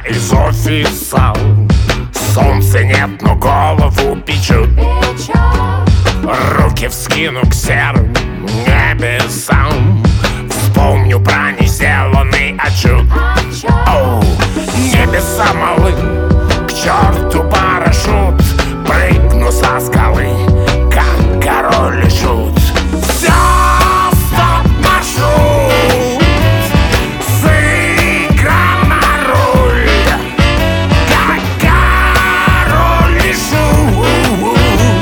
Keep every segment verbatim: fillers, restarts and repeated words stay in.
из офиса. Солнца нет, но голову печет. Руки вскину к серым небесам. Вспомню про несделанный отчет. Оу, небеса малы, к черту парашют. Прыгну со скалы, как король и шут. Все, стоп, маршрут. Сыгран на руль, как король и шут.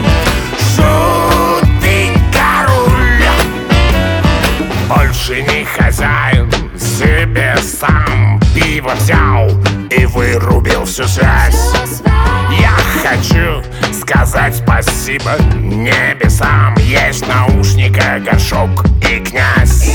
Шут и король. Больше не хозяин, себе сам пиво взял и вырубил всю связь. Я хочу сказать спасибо небесам. Есть в наушниках горшок и князь.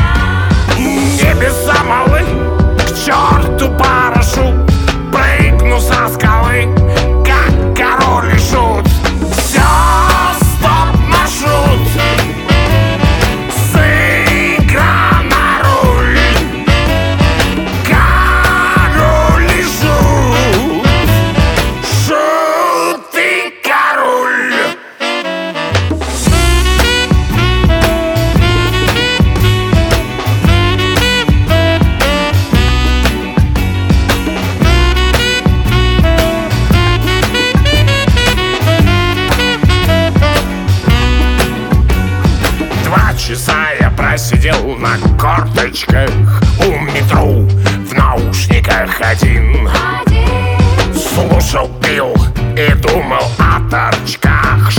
Небеса малы, к черту парашют. Прыгну со скалы, как король и шут. Все, стоп, маршрут. Сыгран на руль, король и шут. Шут и король. Два часа я просидел на корточках у метро, в наушниках один. Слушал, пил и думал о торчках.